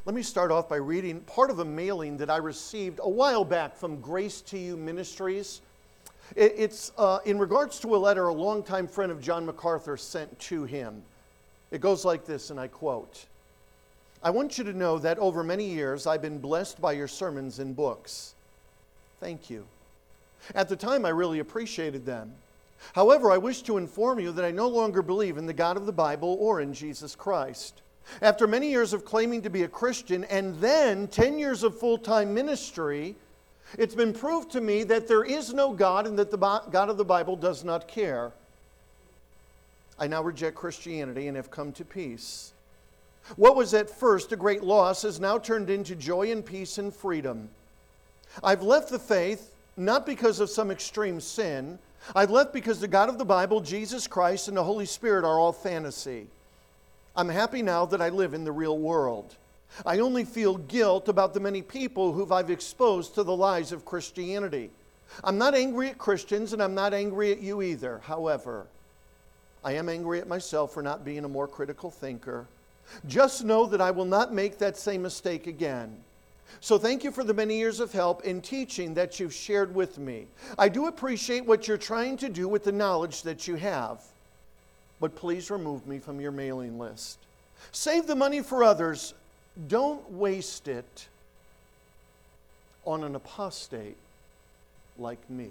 Let me start off by reading part of a mailing that I received a while back from Grace to You Ministries. It's in regards to a letter a longtime friend of John MacArthur sent to him. It goes like this, and I quote, "I want you to know that over many years I've been blessed by your sermons and books. Thank you. At the time I really appreciated them. However, I wish to inform you that I no longer believe in the God of the Bible or in Jesus Christ. After many years of claiming to be a Christian and then 10 years of full-time ministry, it's been proved to me that there is no God and that the God of the Bible does not care. I now reject Christianity and have come to peace. What was at first a great loss has now turned into joy and peace and freedom. I've left the faith not because of some extreme sin. I've left because the God of the Bible, Jesus Christ, and the Holy Spirit are all fantasy. I'm happy now that I live in the real world. I only feel guilt about the many people who I've exposed to the lies of Christianity. I'm not angry at Christians, and I'm not angry at you either. However, I am angry at myself for not being a more critical thinker. Just know that I will not make that same mistake again. So thank you for the many years of help in teaching that you've shared with me. I do appreciate what you're trying to do with the knowledge that you have. But please remove me from your mailing list. Save the money for others. Don't waste it on an apostate like me."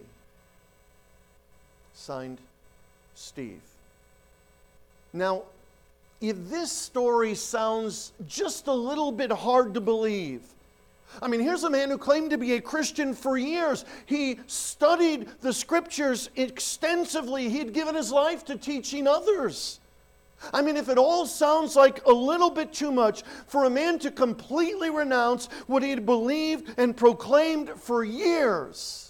Signed, Steve. Now, if this story sounds just a little bit hard to believe, I mean, here's a man who claimed to be a Christian for years. He studied the Scriptures extensively. He had given his life to teaching others. I mean, if it all sounds like a little bit too much for a man to completely renounce what he had believed and proclaimed for years,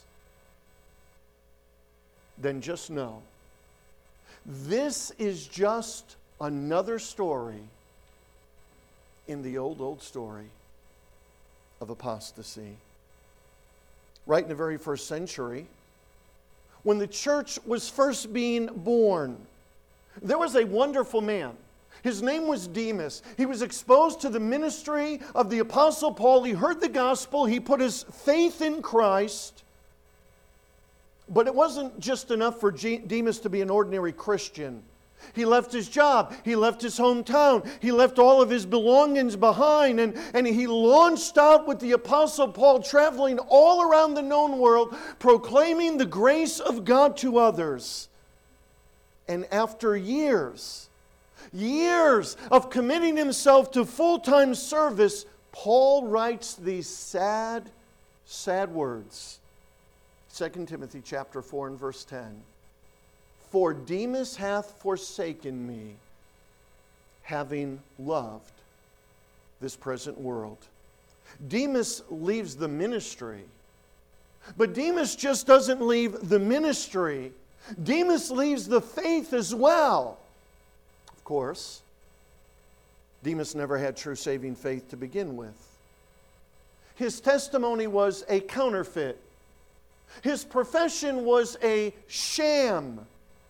then just know, this is just another story in the old story of apostasy. Right in the very first century, when the church was first being born, there was a wonderful man. His name was Demas. He was exposed to the ministry of the Apostle Paul. He heard the gospel. He put his faith in Christ. But it wasn't just enough for Demas to be an ordinary Christian. He left his job. He left his hometown. He left all of his belongings behind. And he launched out with the Apostle Paul, traveling all around the known world, proclaiming the grace of God to others. And after years of committing himself to full-time service, Paul writes these sad words. 2 Timothy chapter 4 and verse 10. "For Demas hath forsaken me, having loved this present world." Demas leaves the ministry. But Demas just doesn't leave the ministry. Demas leaves the faith as well. Of course, Demas never had true saving faith to begin with. His testimony was a counterfeit. His profession was a sham.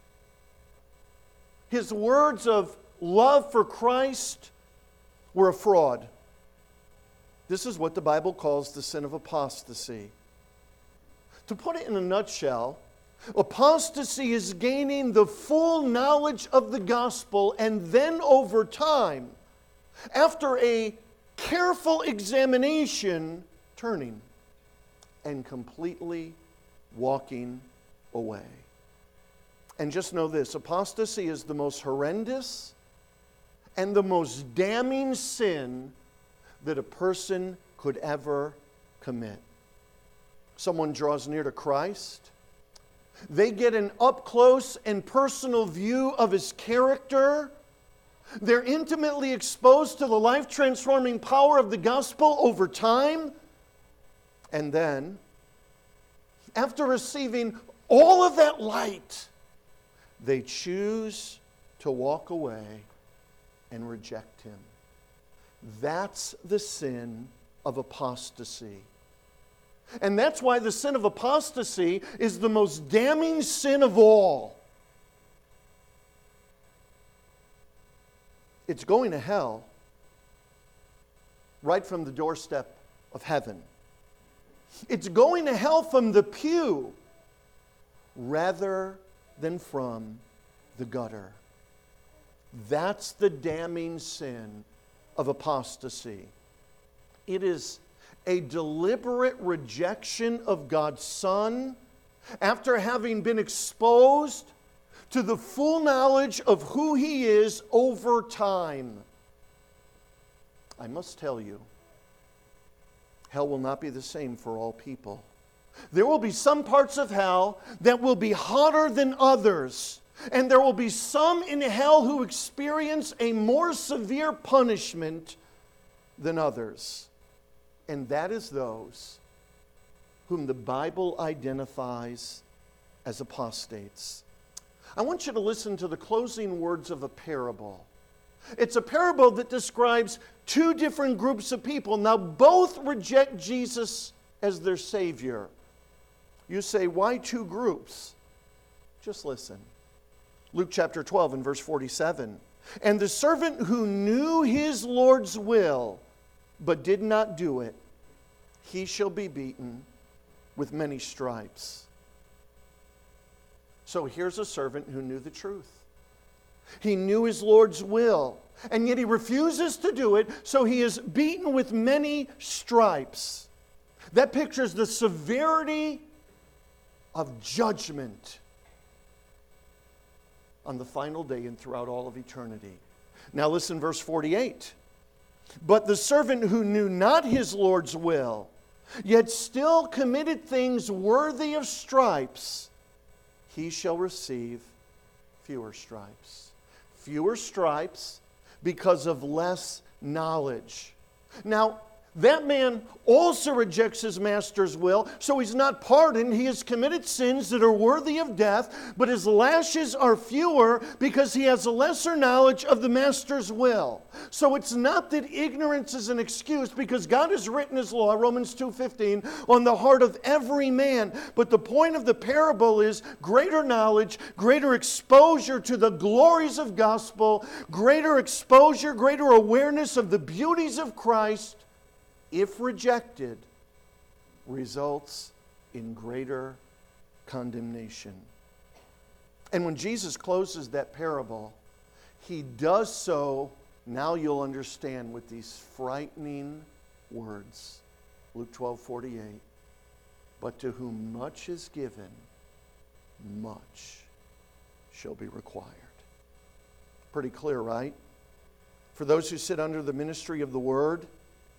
His words of love for Christ were a fraud. This is what the Bible calls the sin of apostasy. To put it in a nutshell, apostasy is gaining the full knowledge of the gospel and then over time, after a careful examination, turning and completely walking away. And just know this, apostasy is the most horrendous and the most damning sin that a person could ever commit. Someone draws near to Christ. They get an up-close and personal view of His character. They're intimately exposed to the life-transforming power of the gospel over time. And then, after receiving all of that light, they choose to walk away and reject Him. That's the sin of apostasy. And that's why the sin of apostasy is the most damning sin of all. It's going to hell. right from the doorstep of heaven. It's going to hell from the pew rather than from the gutter. That's the damning sin of apostasy. It is a deliberate rejection of God's Son after having been exposed to the full knowledge of who He is over time. I must tell you, hell will not be the same for all people. There will be some parts of hell that will be hotter than others. And there will be some in hell who experience a more severe punishment than others. And that is those whom the Bible identifies as apostates. I want you to listen to the closing words of a parable. It's a parable that describes two different groups of people. Now, both reject Jesus as their Savior. You say, why two groups? Just listen. Luke chapter 12 and verse 47. And the servant who knew his Lord's will, but did not do it, he shall be beaten with many stripes. So here's a servant who knew the truth. He knew his Lord's will, and yet he refuses to do it, so he is beaten with many stripes. That pictures the severity of judgment on the final day and throughout all of eternity. Now listen, verse 48. But the servant who knew not his Lord's will, yet still committed things worthy of stripes, he shall receive fewer stripes. Fewer stripes because of less knowledge. Now, that man also rejects his master's will, so he's not pardoned. He has committed sins that are worthy of death, but his lashes are fewer because he has a lesser knowledge of the master's will. So it's not that ignorance is an excuse, because God has written His law, Romans 2:15, on the heart of every man. But the point of the parable is greater knowledge, greater exposure to the glories of gospel, greater exposure, greater awareness of the beauties of Christ, if rejected, results in greater condemnation. And when Jesus closes that parable, He does so, now you'll understand, with these frightening words. Luke 12:48. But to whom much is given, much shall be required. Pretty clear, right? For those who sit under the ministry of the Word,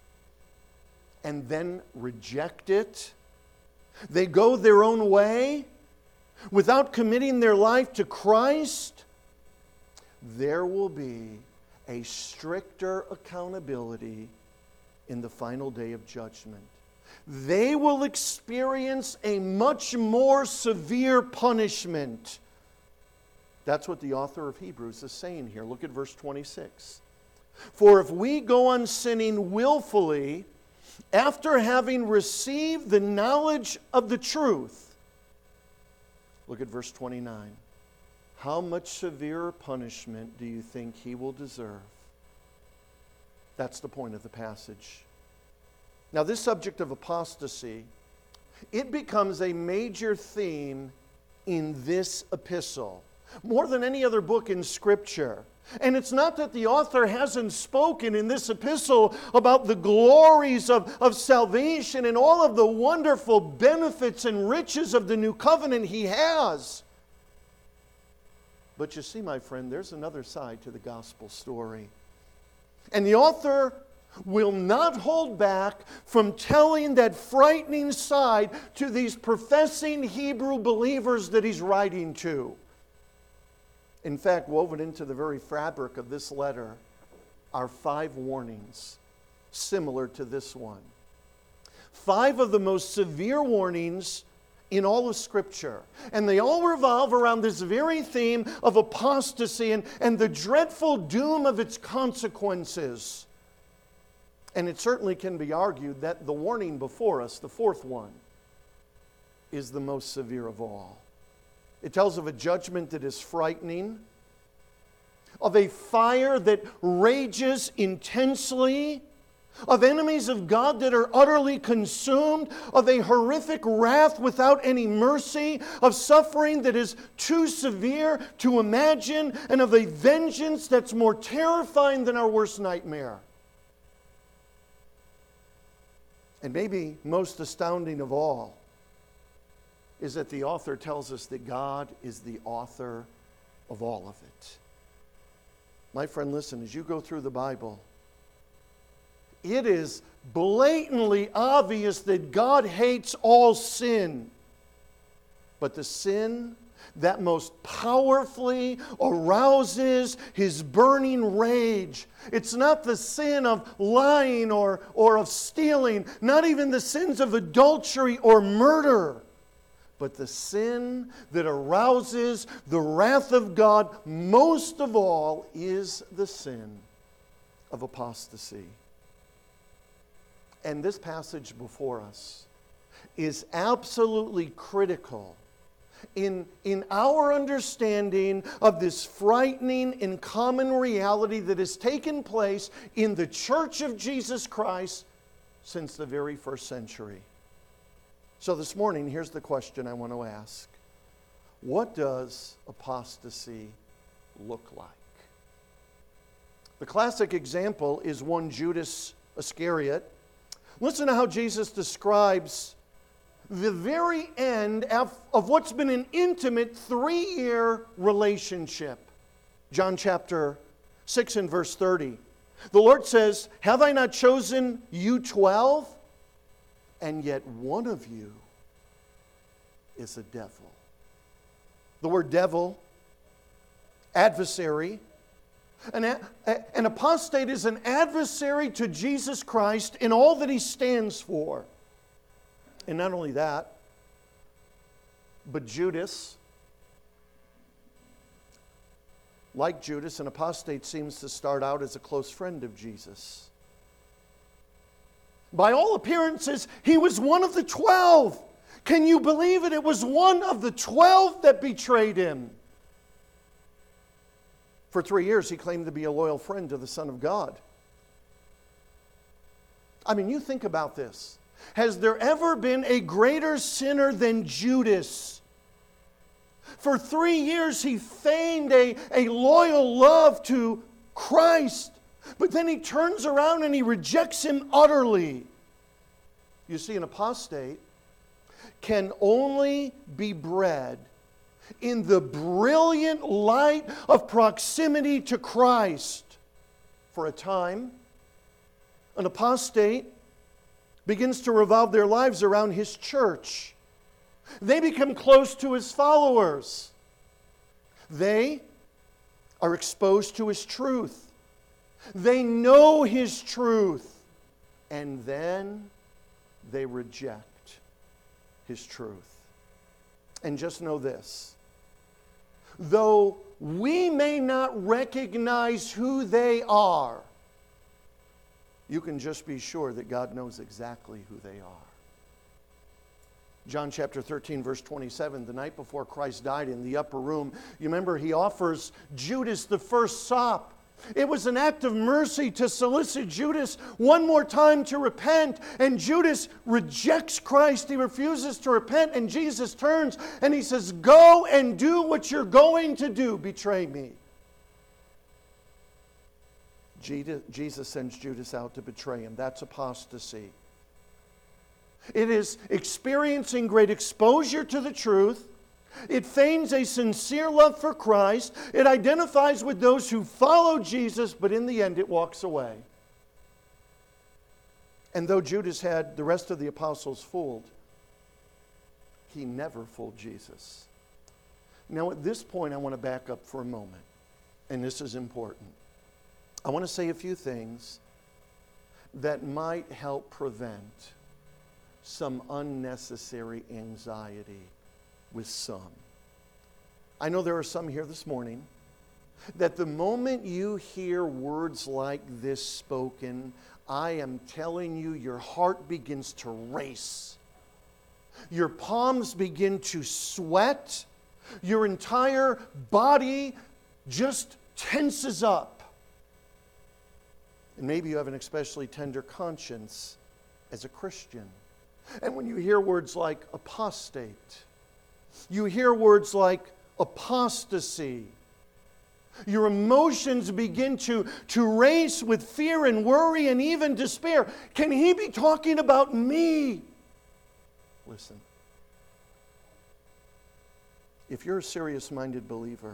and then reject it, they go their own way without committing their life to Christ, there will be a stricter accountability in the final day of judgment. They will experience a much more severe punishment. That's what the author of Hebrews is saying here. Look at verse 26. For if we go on sinning willfully, after having received the knowledge of the truth, look at verse 29. How much severer punishment do you think he will deserve? That's the point of the passage. Now, this subject of apostasy, it becomes a major theme in this epistle, more than any other book in Scripture. And it's not that the author hasn't spoken in this epistle about the glories of salvation and all of the wonderful benefits and riches of the new covenant he has. But you see, my friend, there's another side to the gospel story. And the author will not hold back from telling that frightening side to these professing Hebrew believers that he's writing to. In fact, woven into the very fabric of this letter are 5 warnings similar to this one. 5 of the most severe warnings in all of Scripture. And they all revolve around this very theme of apostasy and the dreadful doom of its consequences. And it certainly can be argued that the warning before us, the 4th one, is the most severe of all. It tells of a judgment that is frightening, of a fire that rages intensely, of enemies of God that are utterly consumed, of a horrific wrath without any mercy, of suffering that is too severe to imagine, and of a vengeance that's more terrifying than our worst nightmare. And maybe most astounding of all is that the author tells us that God is the author of all of it. My friend, listen, as you go through the Bible, it is blatantly obvious that God hates all sin. But the sin that most powerfully arouses His burning rage, it's not the sin of lying or of stealing, not even the sins of adultery or murder, but the sin that arouses the wrath of God most of all is the sin of apostasy. And this passage before us is absolutely critical in our understanding of this frightening and common reality that has taken place in the Church of Jesus Christ since the very first century. So this morning, here's the question I want to ask. What does apostasy look like? The classic example is one Judas Iscariot. Listen to how Jesus describes the very end of what's been an intimate 3-year relationship. John chapter 6 and verse 30. The Lord says, "Have I not chosen you 12? And yet one of you is a devil." The word devil, adversary. An apostate is an adversary to Jesus Christ in all that He stands for. And not only that, but Judas, like Judas, an apostate seems to start out as a close friend of Jesus. By all appearances, he was one of the 12. Can you believe it? It was one of the 12 that betrayed Him. For 3 years, he claimed to be a loyal friend to the Son of God. I mean, you think about this. Has there ever been a greater sinner than Judas? For 3 years, he feigned a loyal love to Christ. But then he turns around and he rejects Him utterly. You see, an apostate can only be bred in the brilliant light of proximity to Christ. For a time, an apostate begins to revolve their lives around his church. They become close to his followers. They are exposed to his truth. They know his truth, and then they reject his truth. And just know this, though we may not recognize who they are, you can just be sure that God knows exactly who they are. John chapter 13, verse 27, the night before Christ died in the upper room, you remember He offers Judas the first sop. It was an act of mercy to solicit Judas one more time to repent. And Judas rejects Christ. He refuses to repent. And Jesus turns and He says, "Go and do what you're going to do. Betray me." Jesus sends Judas out to betray Him. That's apostasy. It is experiencing great exposure to the truth. It feigns a sincere love for Christ. It identifies with those who follow Jesus, but in the end it walks away. And though Judas had the rest of the apostles fooled, he never fooled Jesus. Now at this point I want to back up for a moment, and this is important. I want to say a few things that might help prevent some unnecessary anxiety with some. I know there are some here this morning that the moment you hear words like this spoken, I am telling you, your heart begins to race. Your palms begin to sweat. Your entire body just tenses up. And maybe you have an especially tender conscience as a Christian. And when you hear words like apostate, you hear words like apostasy, your emotions begin to race with fear and worry and even despair. Can he be talking about me? Listen. If you're a serious-minded believer,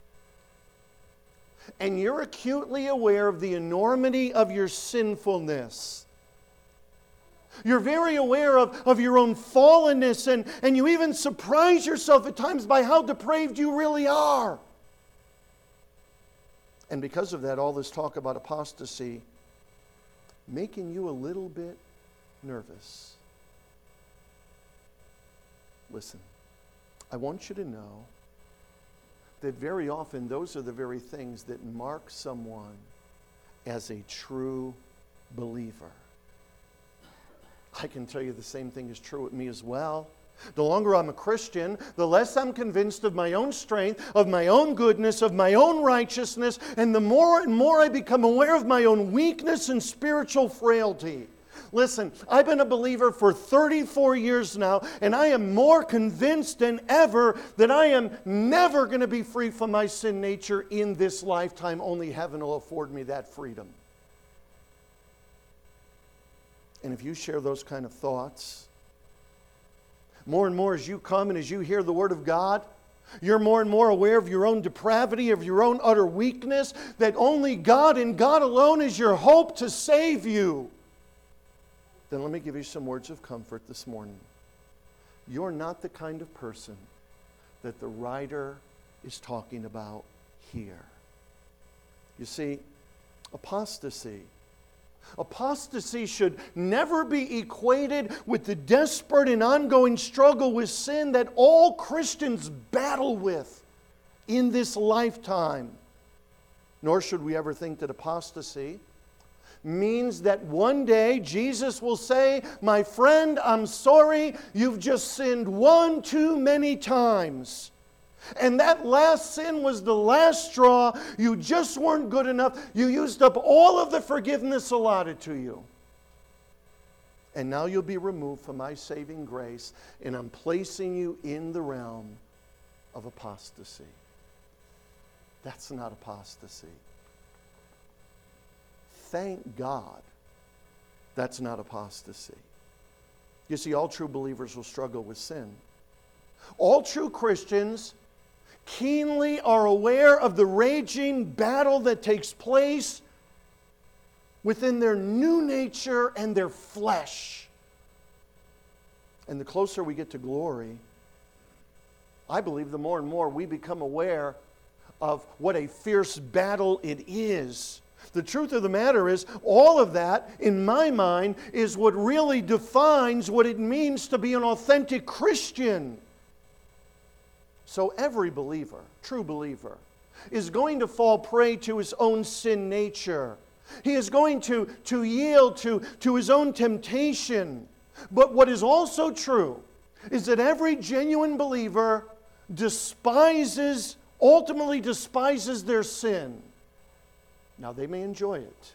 and you're acutely aware of the enormity of your sinfulness, you're very aware of your own fallenness, and you even surprise yourself at times by how depraved you really are. And because of that, all this talk about apostasy making you a little bit nervous. Listen, I want you to know that very often those are the very things that mark someone as a true believer. I can tell you the same thing is true with me as well. The longer I'm a Christian, the less I'm convinced of my own strength, of my own goodness, of my own righteousness, and the more and more I become aware of my own weakness and spiritual frailty. Listen, I've been a believer for 34 years now, and I am more convinced than ever that I am never going to be free from my sin nature in this lifetime. Only heaven will afford me that freedom. And if you share those kind of thoughts, more and more as you come and as you hear the Word of God, you're more and more aware of your own depravity, of your own utter weakness, that only God and God alone is your hope to save you. Then let me give you some words of comfort this morning. You're not the kind of person that the writer is talking about here. You see, apostasy should never be equated with the desperate and ongoing struggle with sin that all Christians battle with in this lifetime. Nor should we ever think that apostasy means that one day Jesus will say, "My friend, I'm sorry, you've just sinned one too many times. And that last sin was the last straw. You just weren't good enough. You used up all of the forgiveness allotted to you. And now you'll be removed from my saving grace, and I'm placing you in the realm of apostasy." That's not apostasy. Thank God that's not apostasy. You see, all true believers will struggle with sin. All true Christians keenly are aware of the raging battle that takes place within their new nature and their flesh. And the closer we get to glory, I believe the more and more we become aware of what a fierce battle it is. The truth of the matter is, all of that, in my mind, is what really defines what it means to be an authentic Christian. So every believer, true believer, is going to fall prey to his own sin nature. He is going to yield to his own temptation. But what is also true is that every genuine believer ultimately despises their sin. Now, they may enjoy it.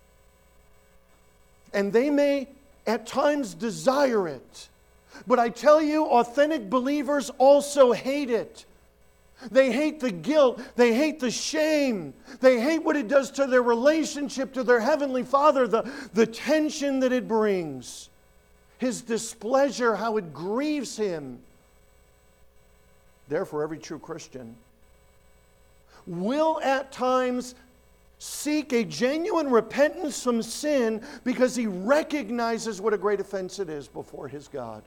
And they may at times desire it. But I tell you, authentic believers also hate it. They hate the guilt. They hate the shame. They hate what it does to their relationship to their Heavenly Father, the tension that it brings, His displeasure, how it grieves Him. Therefore, every true Christian will at times seek a genuine repentance from sin because he recognizes what a great offense it is before his God.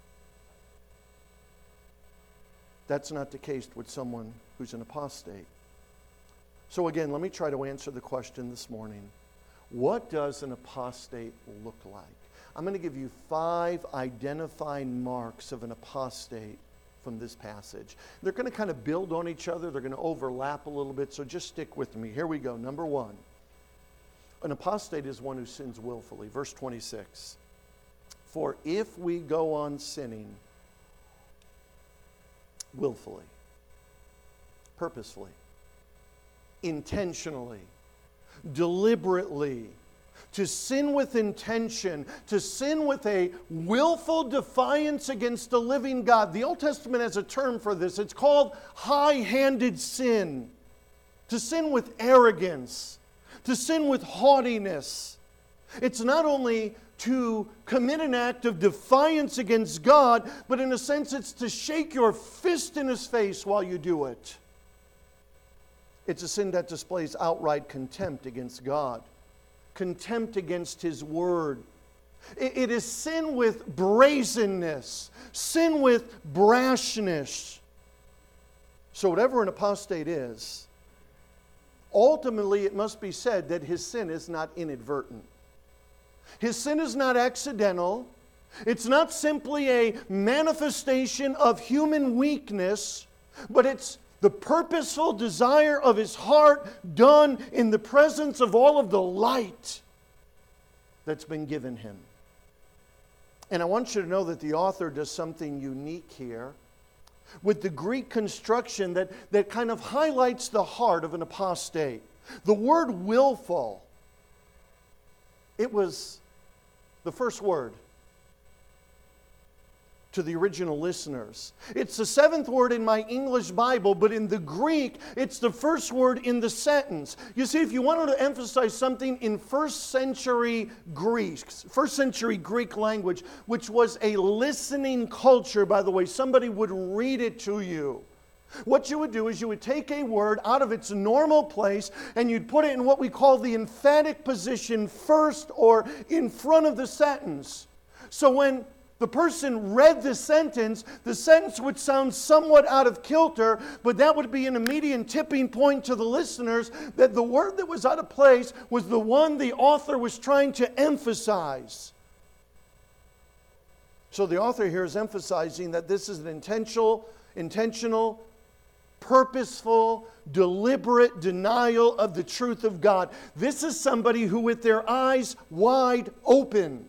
That's not the case with someone who's an apostate. So again, let me try to answer the question this morning. What does an apostate look like? I'm going to give you 5 identifying marks of an apostate from this passage. They're going to kind of build on each other. They're going to overlap a little bit, so just stick with me. Here we go. Number 1. An apostate is one who sins willfully. Verse 26. For if we go on sinning willfully, purposefully, intentionally, deliberately, to sin with intention, to sin with a willful defiance against the living God. The Old Testament has a term for this. It's called high-handed sin. To sin with arrogance, to sin with haughtiness. It's not only to commit an act of defiance against God, but in a sense it's to shake your fist in His face while you do it. It's a sin that displays outright contempt against God, contempt against His Word. It is sin with brazenness, sin with brashness. So whatever an apostate is, ultimately it must be said that his sin is not inadvertent. His sin is not accidental. It's not simply a manifestation of human weakness, but it's the purposeful desire of his heart done in the presence of all of the light that's been given him. And I want you to know that the author does something unique here with the Greek construction that kind of highlights the heart of an apostate. The word willful, it was the first word to the original listeners. It's the seventh word in my English Bible, but in the Greek, it's the first word in the sentence. You see, if you wanted to emphasize something in first century Greek language, which was a listening culture, by the way, somebody would read it to you. What you would do is you would take a word out of its normal place and you'd put it in what we call the emphatic position first or in front of the sentence. So when the person read the sentence would sound somewhat out of kilter, but that would be an immediate tipping point to the listeners that the word that was out of place was the one the author was trying to emphasize. So the author here is emphasizing that this is an intentional, purposeful, deliberate denial of the truth of God. This is somebody who, with their eyes wide open,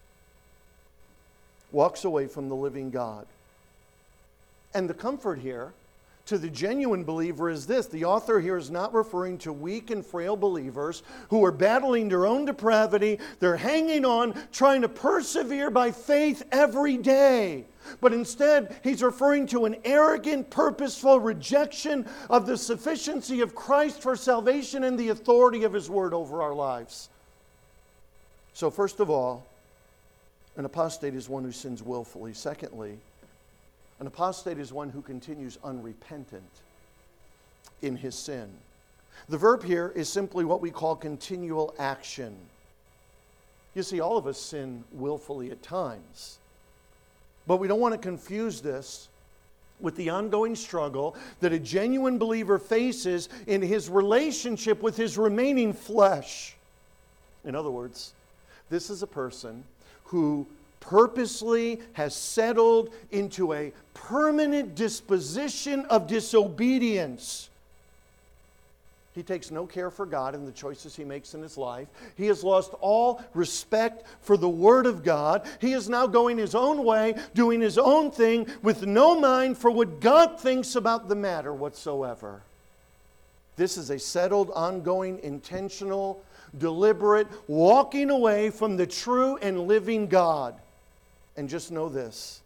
walks away from the living God. And the comfort here to the genuine believer is this. The author here is not referring to weak and frail believers who are battling their own depravity. They're hanging on, trying to persevere by faith every day. But instead, he's referring to an arrogant, purposeful rejection of the sufficiency of Christ for salvation and the authority of His Word over our lives. So first of all, an apostate is one who sins willfully. Secondly, an apostate is one who continues unrepentant in his sin. The verb here is simply what we call continual action. You see, all of us sin willfully at times. But we don't want to confuse this with the ongoing struggle that a genuine believer faces in his relationship with his remaining flesh. In other words, this is a person who purposely has settled into a permanent disposition of disobedience. He takes no care for God and the choices he makes in his life. He has lost all respect for the Word of God. He is now going his own way, doing his own thing, with no mind for what God thinks about the matter whatsoever. This is a settled, ongoing, intentional, deliberate walking away from the true and living God. And just know this.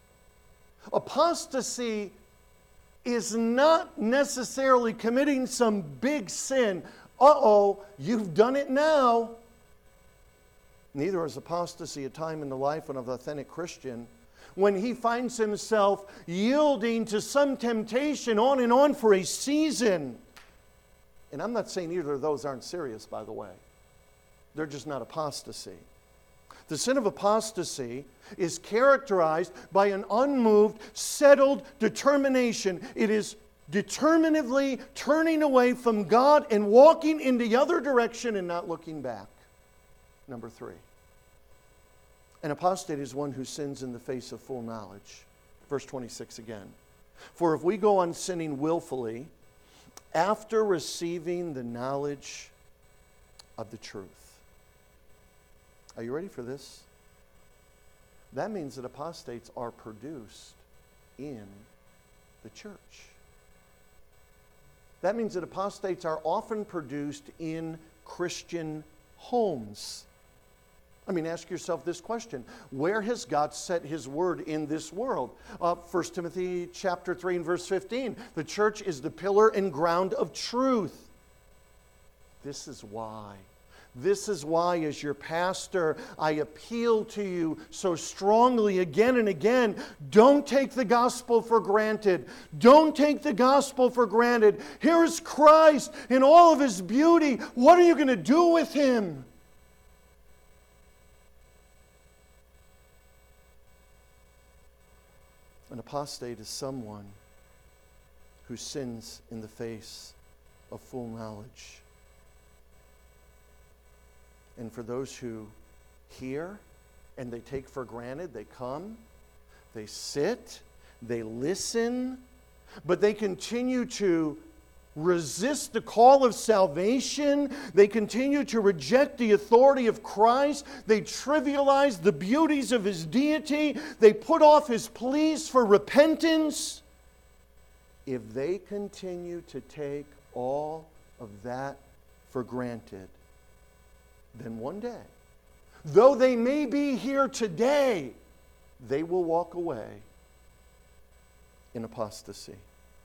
Apostasy is not necessarily committing some big sin. Uh-oh, you've done it now. Neither is apostasy a time in the life of an authentic Christian when he finds himself yielding to some temptation on and on for a season. And I'm not saying either of those aren't serious, by the way. They're just not apostasy. The sin of apostasy is characterized by an unmoved, settled determination. It is determinedly turning away from God and walking in the other direction and not looking back. Number 3. An apostate is one who sins in the face of full knowledge. Verse 26 again. For if we go on sinning willfully after receiving the knowledge of the truth. Are you ready for this? That means that apostates are produced in the church. That means that apostates are often produced in Christian homes. I mean, ask yourself this question. Where has God set His word in this world? 1 Timothy chapter 3 and verse 15. The church is the pillar and ground of truth. This is why. This is why, as your pastor, I appeal to you so strongly again and again. Don't take the gospel for granted. Don't take the gospel for granted. Here is Christ in all of His beauty. What are you going to do with Him? An apostate is someone who sins in the face of full knowledge. And for those who hear and they take for granted, they come, they sit, they listen, but they continue to resist the call of salvation. They continue to reject the authority of Christ. They trivialize the beauties of His deity. They put off His pleas for repentance. If they continue to take all of that for granted, then one day, though they may be here today, they will walk away in apostasy.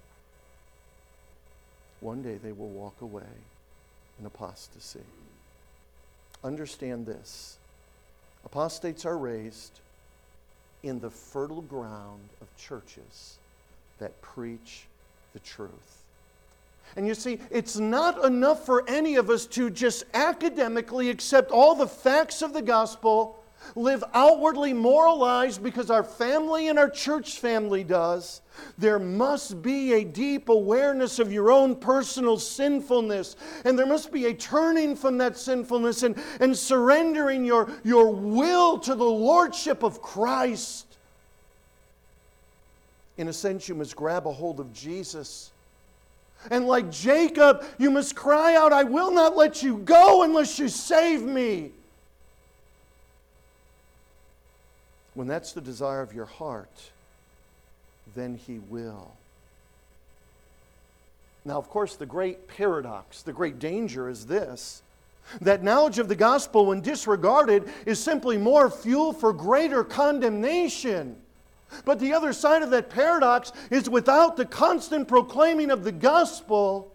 One day they will walk away in apostasy. Understand this. Apostates are raised in the fertile ground of churches that preach the truth. And you see, it's not enough for any of us to just academically accept all the facts of the gospel, live outwardly moralized because our family and our church family does. There must be a deep awareness of your own personal sinfulness. And there must be a turning from that sinfulness and surrendering your will to the lordship of Christ. In a sense, you must grab a hold of Jesus. And like Jacob, you must cry out, I will not let you go unless you save me. When that's the desire of your heart, then He will. Now, of course, the great paradox, the great danger is this, that knowledge of the gospel, when disregarded, is simply more fuel for greater condemnation. But the other side of that paradox is without the constant proclaiming of the gospel,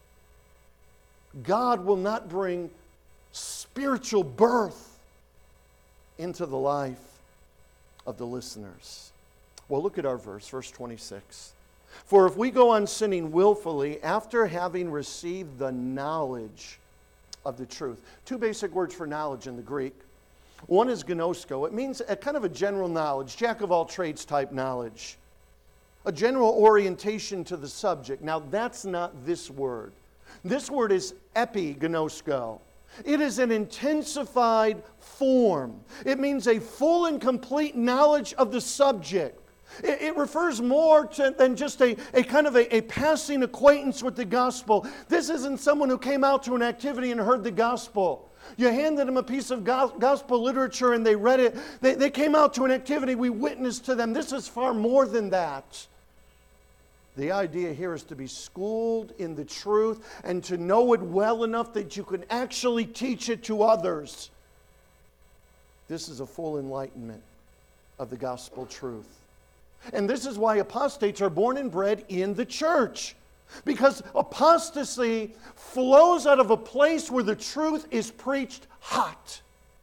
God will not bring spiritual birth into the life of the listeners. Well, look at our verse 26. For if we go on sinning willfully after having received the knowledge of the truth. Two basic words for knowledge in the Greek. One is gnosko. It means a kind of a general knowledge, jack of all trades type knowledge. A general orientation to the subject. Now, that's not this word. This word is epignosko. It is an intensified form. It means a full and complete knowledge of the subject. It refers more than just a kind of a passing acquaintance with the gospel. This isn't someone who came out to an activity and heard the gospel. You handed them a piece of gospel literature and they read it. They came out to an activity. We witnessed to them. This is far more than that. The idea here is to be schooled in the truth and to know it well enough that you can actually teach it to others. This is a full enlightenment of the gospel truth. And this is why apostates are born and bred in the church. Because apostasy flows out of a place where the truth is preached hot.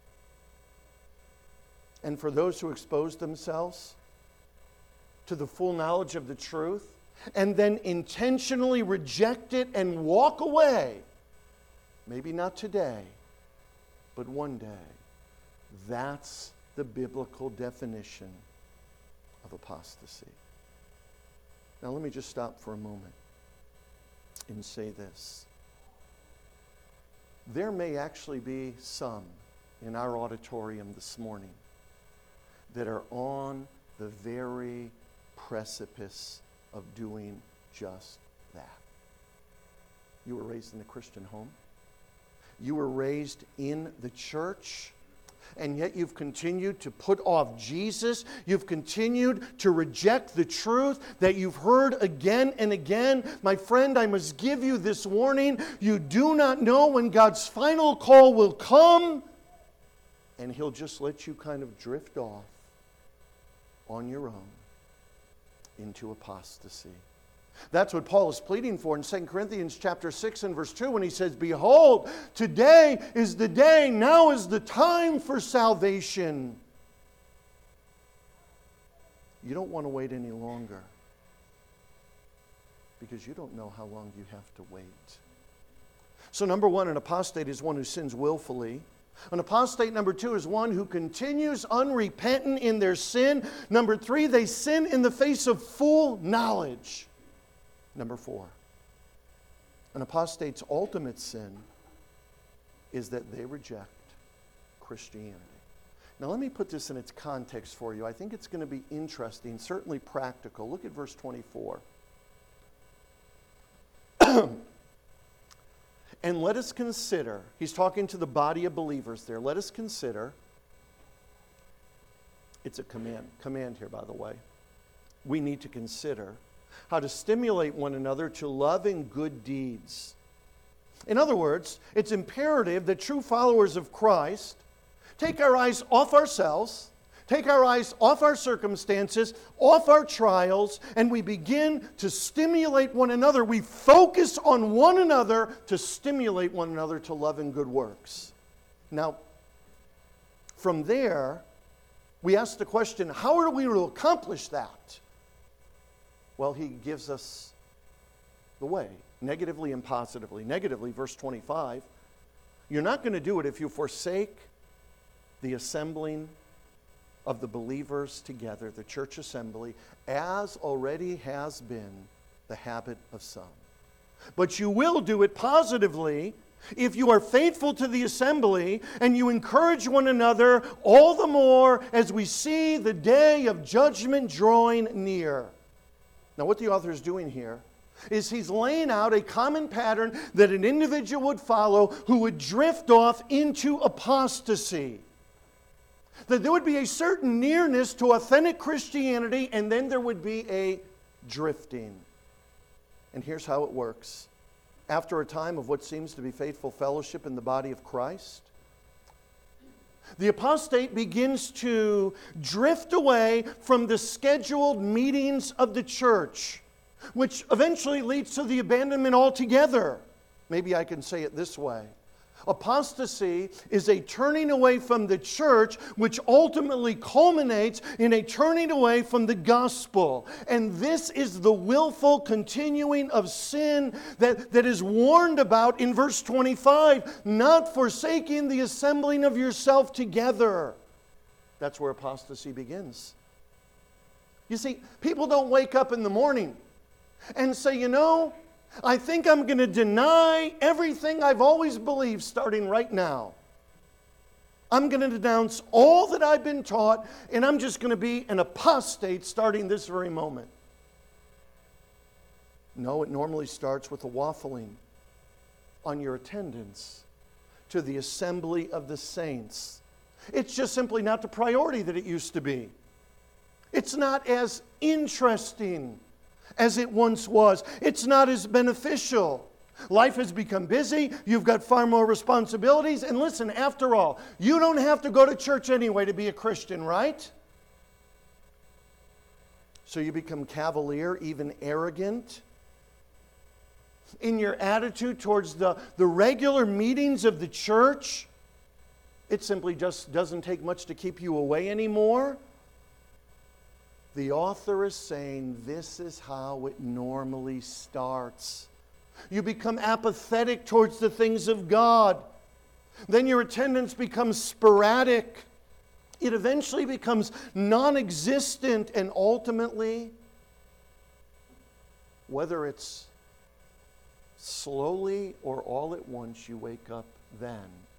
And for those who expose themselves to the full knowledge of the truth and then intentionally reject it and walk away, maybe not today, but one day, that's the biblical definition of apostasy. Now let me just stop for a moment and say this. There may actually be some in our auditorium this morning that are on the very precipice of doing just that. You were raised in a Christian home. You were raised in the church. and yet you've continued to put off Jesus. You've continued to reject the truth that you've heard again and again. My friend, I must give you this warning. You do not know when God's final call will come, and He'll just let you kind of drift off on your own into apostasy. That's what Paul is pleading for in 2 Corinthians chapter 6 and verse 2 when he says, "Behold, today is the day, now is the time for salvation." You don't want to wait any longer because you don't know how long you have to wait. So number one, an apostate is one who sins willfully. An apostate, number two, is one who continues unrepentant in their sin. Number three, they sin in the face of full knowledge. Number four, an apostate's ultimate sin is that they reject Christianity. Now let me put this in its context for you. I think it's going to be interesting, certainly practical. Look at verse 24. And let us consider, he's talking to the body of believers there, let us consider, it's a command here, by the way. We need to consider how to stimulate one another to love and good deeds. In other words, it's imperative that true followers of Christ take our eyes off ourselves, take our eyes off our circumstances, off our trials, and we begin to stimulate one another. We focus on one another to stimulate one another to love and good works. Now, from there, we ask the question, how are we to accomplish that? Well, he gives us the way, negatively and positively. Negatively, verse 25, you're not going to do it if you forsake the assembling of the believers together, the church assembly, as already has been the habit of some. But you will do it positively if you are faithful to the assembly and you encourage one another all the more as we see the day of judgment drawing near. Now, what the author is doing here is he's laying out a common pattern that an individual would follow who would drift off into apostasy. That there would be a certain nearness to authentic Christianity, and then there would be a drifting. And here's how it works. After a time of what seems to be faithful fellowship in the body of Christ, the apostate begins to drift away from the scheduled meetings of the church, which eventually leads to the abandonment altogether. Maybe I can say it this way. Apostasy is a turning away from the church, which ultimately culminates in a turning away from the gospel. And this is the willful continuing of sin that is warned about in verse 25, not forsaking the assembling of yourself together. That's where apostasy begins. You see, people don't wake up in the morning and say, I think I'm going to deny everything I've always believed starting right now. I'm going to denounce all that I've been taught, and I'm just going to be an apostate starting this very moment. No, it normally starts with a waffling on your attendance to the assembly of the saints. It's just simply not the priority that it used to be. It's not as interesting as it once was. It's not as beneficial. Life has become busy. You've got far more responsibilities. And listen, after all, you don't have to go to church anyway to be a Christian, right? So you become cavalier, even arrogant in your attitude towards the regular meetings of the church. It simply just doesn't take much to keep you away anymore. The author is saying this is how it normally starts. You become apathetic towards the things of God. Then your attendance becomes sporadic. It eventually becomes non-existent, and ultimately, whether it's slowly or all at once, you wake up then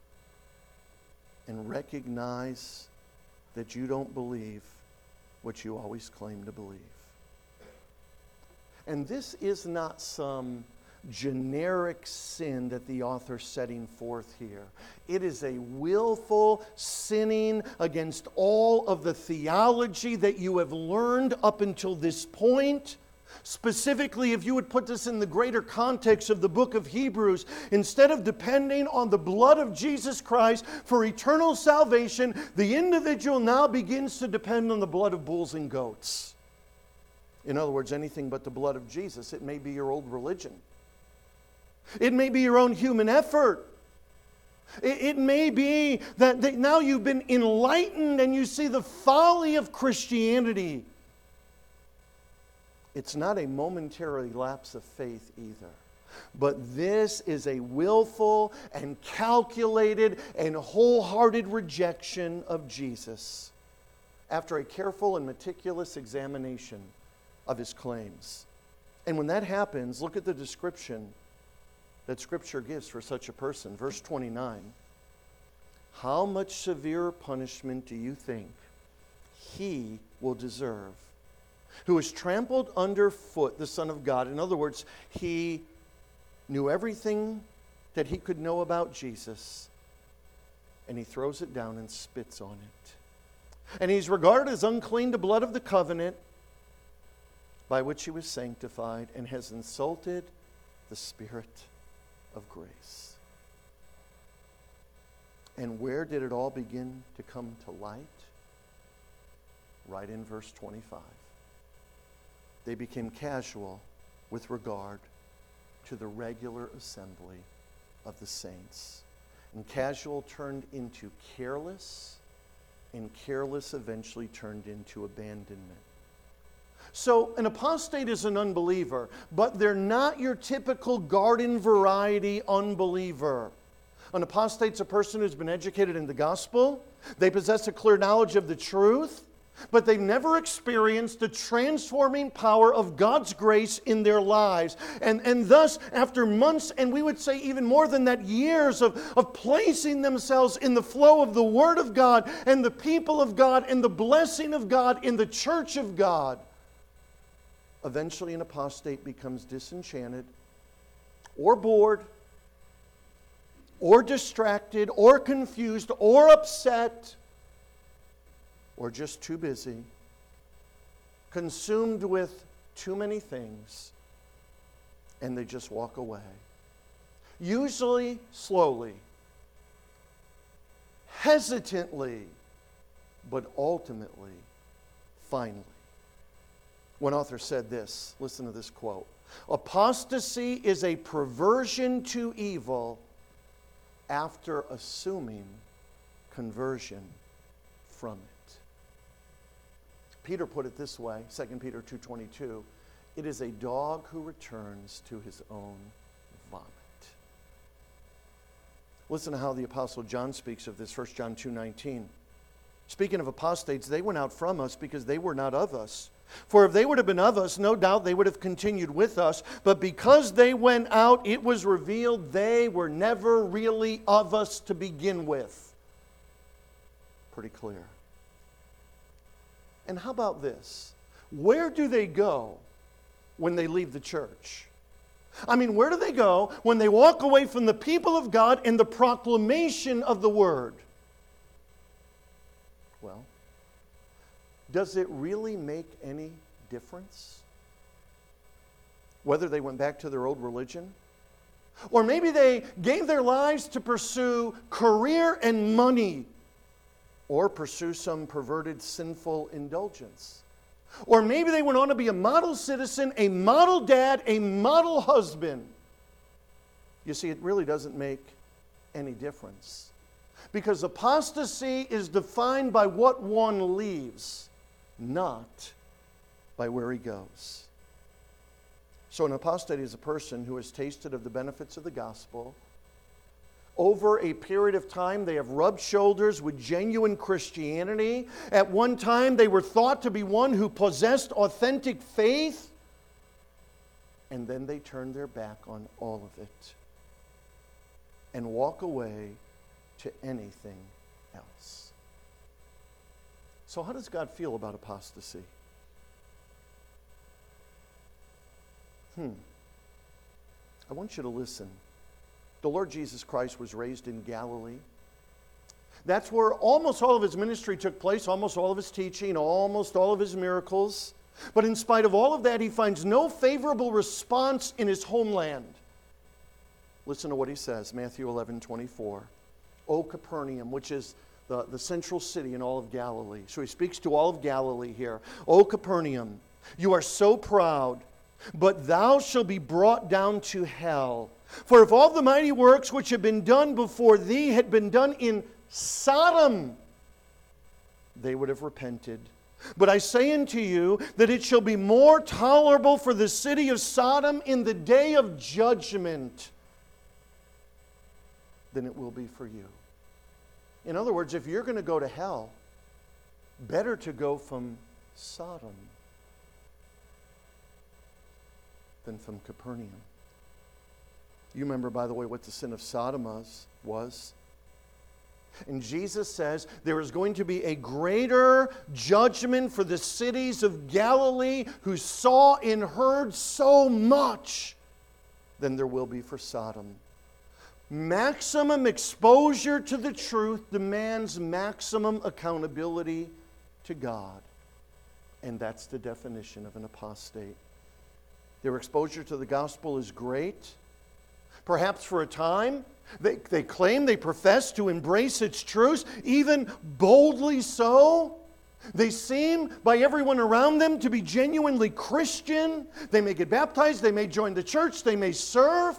and recognize that you don't believe what you always claim to believe. And this is not some generic sin that the author's setting forth here. It is a willful sinning against all of the theology that you have learned up until this point. Specifically, if you would put this in the greater context of the book of Hebrews, instead of depending on the blood of Jesus Christ for eternal salvation, the individual now begins to depend on the blood of bulls and goats. In other words, anything but the blood of Jesus. It may be your old religion. It may be your own human effort. It may be that now you've been enlightened and you see the folly of Christianity. It's not a momentary lapse of faith either. But this is a willful and calculated and wholehearted rejection of Jesus after a careful and meticulous examination of his claims. And when that happens, look at the description that Scripture gives for such a person. Verse 29. How much severe punishment do you think he will deserve, who has trampled underfoot the Son of God? In other words, he knew everything that he could know about Jesus, and he throws it down and spits on it. And he's regarded as unclean to blood of the covenant by which he was sanctified, and has insulted the Spirit of grace. And where did it all begin to come to light? Right in verse 25. They became casual with regard to the regular assembly of the saints. And casual turned into careless, and careless eventually turned into abandonment. So an apostate is an unbeliever, but they're not your typical garden variety unbeliever. An apostate's a person who's been educated in the gospel. They possess a clear knowledge of the truth, but they've never experienced the transforming power of God's grace in their lives. And thus, after months, and we would say even more than that, years of placing themselves in the flow of the Word of God and the people of God and the blessing of God in the church of God, eventually an apostate becomes disenchanted or bored or distracted or confused or upset or just too busy, consumed with too many things, and they just walk away. Usually slowly, hesitantly, but ultimately, finally. One author said this, listen to this quote: apostasy is a perversion to evil after assuming conversion from it. Peter put it this way, 2 Peter 2:22, it is a dog who returns to his own vomit. Listen to how the Apostle John speaks of this, 1 John 2:19. Speaking of apostates, they went out from us because they were not of us. For if they would have been of us, no doubt they would have continued with us. But because they went out, it was revealed they were never really of us to begin with. Pretty clear. And how about this? Where do they go when they leave the church? I mean, where do they go when they walk away from the people of God and the proclamation of the Word? Well, does it really make any difference whether they went back to their old religion? Or maybe they gave their lives to pursue career and money, or pursue some perverted sinful indulgence. Or maybe they went on to be a model citizen, a model dad, a model husband. You see, it really doesn't make any difference. Because apostasy is defined by what one leaves, not by where he goes. So an apostate is a person who has tasted of the benefits of the gospel. Over a period of time, they have rubbed shoulders with genuine Christianity. At one time, they were thought to be one who possessed authentic faith. And then they turn their back on all of it and walk away to anything else. So how does God feel about apostasy? I want you to listen. The Lord Jesus Christ was raised in Galilee. That's where almost all of his ministry took place, almost all of his teaching, almost all of his miracles. But in spite of all of that, he finds no favorable response in his homeland. Listen to what he says, Matthew 11:24. O Capernaum, which is the central city in all of Galilee. So he speaks to all of Galilee here. O Capernaum, you are so proud, but thou shalt be brought down to hell. For if all the mighty works which have been done before thee had been done in Sodom, they would have repented. But I say unto you that it shall be more tolerable for the city of Sodom in the day of judgment than it will be for you. In other words, if you're going to go to hell, better to go from Sodom than from Capernaum. You remember, by the way, what the sin of Sodom was. And Jesus says there is going to be a greater judgment for the cities of Galilee who saw and heard so much than there will be for Sodom. Maximum exposure to the truth demands maximum accountability to God. And that's the definition of an apostate. Their exposure to the gospel is great. Perhaps for a time, they claim, they profess to embrace its truths, even boldly so. They seem, by everyone around them, to be genuinely Christian. They may get baptized, they may join the church, they may serve.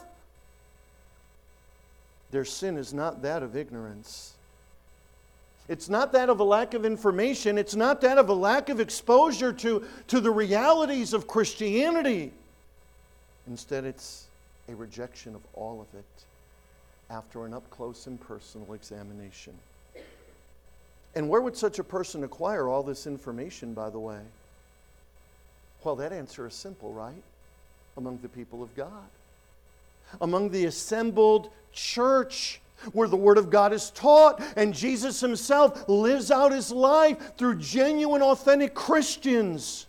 Their sin is not that of ignorance. It's not that of a lack of information. It's not that of a lack of exposure to the realities of Christianity. Instead, it's a rejection of all of it after an up-close and personal examination. And where would such a person acquire all this information, by the way? Well, that answer is simple, right? Among the people of God. Among the assembled church, where the Word of God is taught and Jesus Himself lives out His life through genuine, authentic Christians.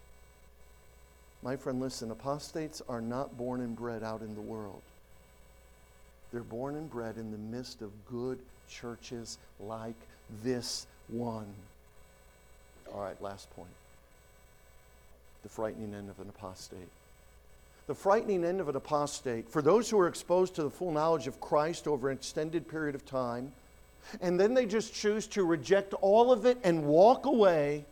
My friend, listen, apostates are not born and bred out in the world. They're born and bred in the midst of good churches like this one. All right, last point. The frightening end of an apostate. The frightening end of an apostate, for those who are exposed to the full knowledge of Christ over an extended period of time, and then they just choose to reject all of it and walk away,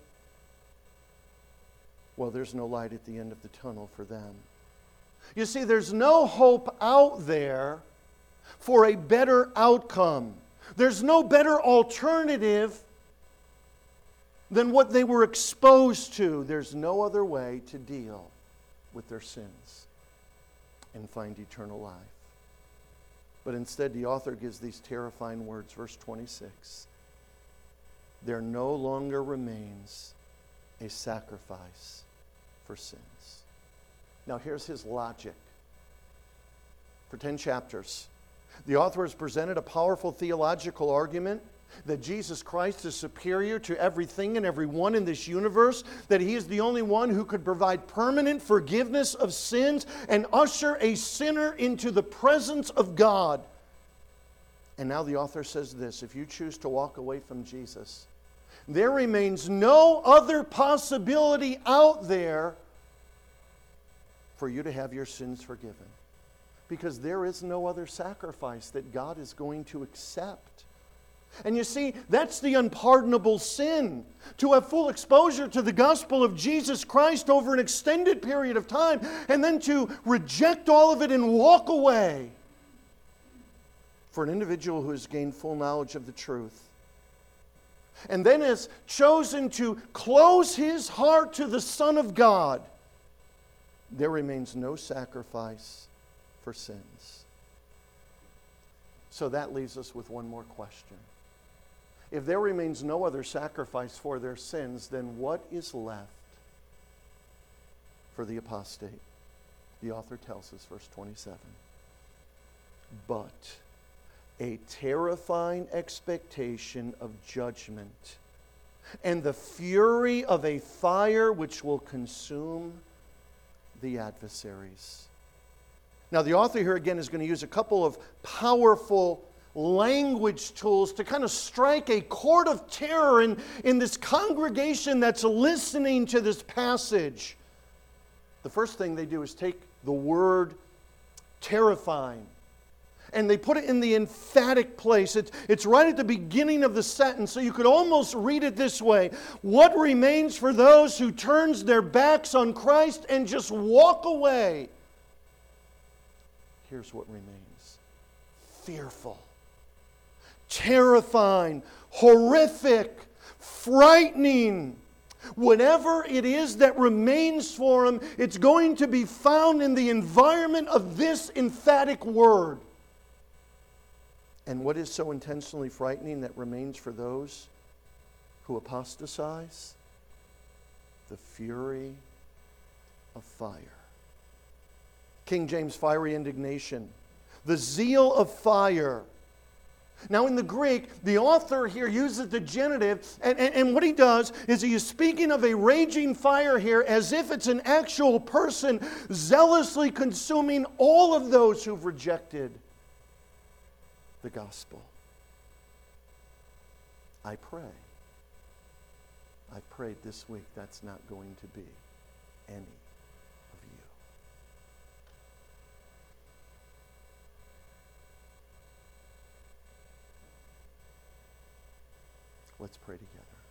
well, there's no light at the end of the tunnel for them. You see, there's no hope out there for a better outcome. There's no better alternative than what they were exposed to. There's no other way to deal with their sins and find eternal life. But instead, the author gives these terrifying words, verse 26. There no longer remains a sacrifice for sins. Now, here's his logic. For 10 chapters, the author has presented a powerful theological argument that Jesus Christ is superior to everything and everyone in this universe, that He is the only one who could provide permanent forgiveness of sins and usher a sinner into the presence of God. And now the author says this: if you choose to walk away from Jesus, there remains no other possibility out there for you to have your sins forgiven. Because there is no other sacrifice that God is going to accept. And you see, that's the unpardonable sin. To have full exposure to the gospel of Jesus Christ over an extended period of time, and then to reject all of it and walk away. For an individual who has gained full knowledge of the truth, and then has chosen to close his heart to the Son of God, there remains no sacrifice for sins. So that leaves us with one more question. If there remains no other sacrifice for their sins, then what is left for the apostate? The author tells us, verse 27. But a terrifying expectation of judgment and the fury of a fire which will consume the adversaries. Now, the author here again is going to use a couple of powerful language tools to kind of strike a chord of terror in this congregation that's listening to this passage. The first thing they do is take the word terrifying, and they put it in the emphatic place. It's right at the beginning of the sentence, so you could almost read it this way. What remains for those who turns their backs on Christ and just walk away? Here's what remains. Fearful, terrifying, horrific, frightening. Whatever it is that remains for them, it's going to be found in the environment of this emphatic word. And what is so intentionally frightening that remains for those who apostatize? The fury of fire. King James, fiery indignation. The zeal of fire. Now in the Greek, the author here uses the genitive, and what he does is he is speaking of a raging fire here as if it's an actual person zealously consuming all of those who've rejected the gospel. I pray. I've prayed this week that's not going to be any of you. Let's pray together.